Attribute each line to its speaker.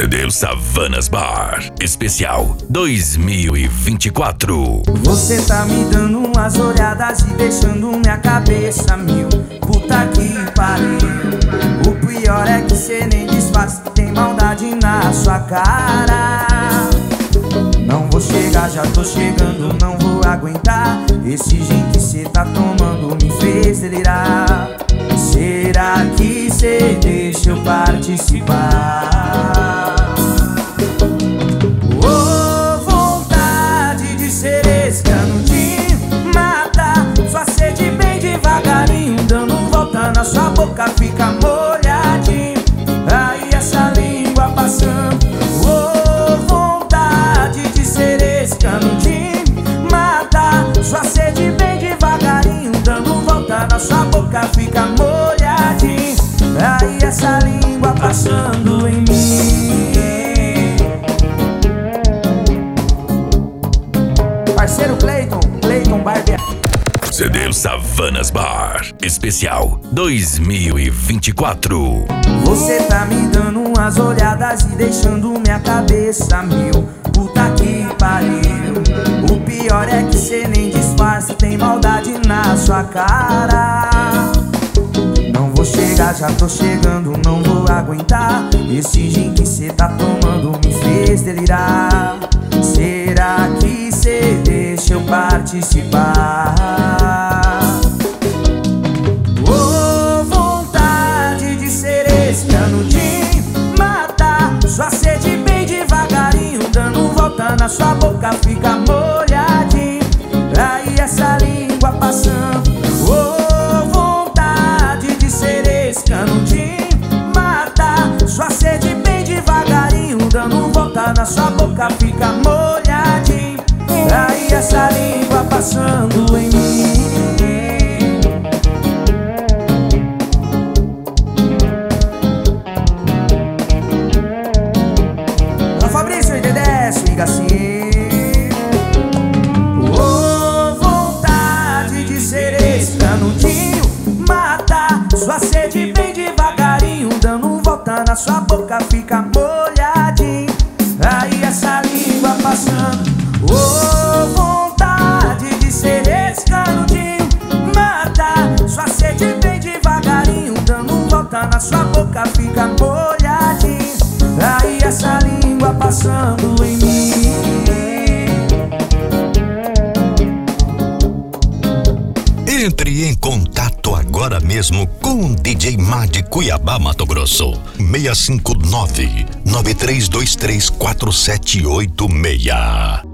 Speaker 1: CD Savanas Bar Especial 2024.
Speaker 2: Você tá me dando umas olhadas e deixando minha cabeça mil. Puta que pariu. O pior é que cê nem disfarça, tem maldade na sua cara. Não vou chegar, já tô chegando, não vou aguentar. Esse gin que cê tá tomando me fez delirar. Será que cê deixa eu participar? Oh, vontade de ser esse canudinho, mata sua sede bem devagarinho, dando volta na sua boca, fica molhadinho. Aí essa língua passando. Oh, vontade de ser esse canudinho, mata sua sede bem devagarinho, dando volta na sua boca, fica molhadinho. Aí essa língua passando em mim. Parceiro Cleiton Barbear.
Speaker 1: CD Savanas Bar Especial 2024.
Speaker 2: Você tá me dando umas olhadas e deixando minha cabeça mil. Puta que pariu. O pior é que cê nem disfarça, tem maldade na sua cara. Não vou chegar, já tô chegando, não vou aguentar. Esse gin que cê tá tomando me fez delirar. Será que cê deixa eu participar? Oh, vontade de ser esse canudinho, mata sua sede bem devagarinho, dando volta na sua boca, fica molhadinho. Aí essa língua passando. Oh, vontade de ser esse canudinho, mata sua sede bem devagarinho, dando volta na sua boca, fica molhadinho. Aí essa língua passando em mim. Fabrício e Dedé, swing assim. Oh, vontade de ser esse canudinho, mata sua sede bem devagarinho, dando volta na sua boca, fica molhadinho. Aí essa língua passando. Oh, vontade de ser esse canudinho, mata sua sede bem devagarinho, dando volta na sua boca, fica molhadinho. Aí essa língua passando em mim.
Speaker 3: Entre em contato agora mesmo com o DJ Mad de Cuiabá, Mato Grosso. 659-9323-4786.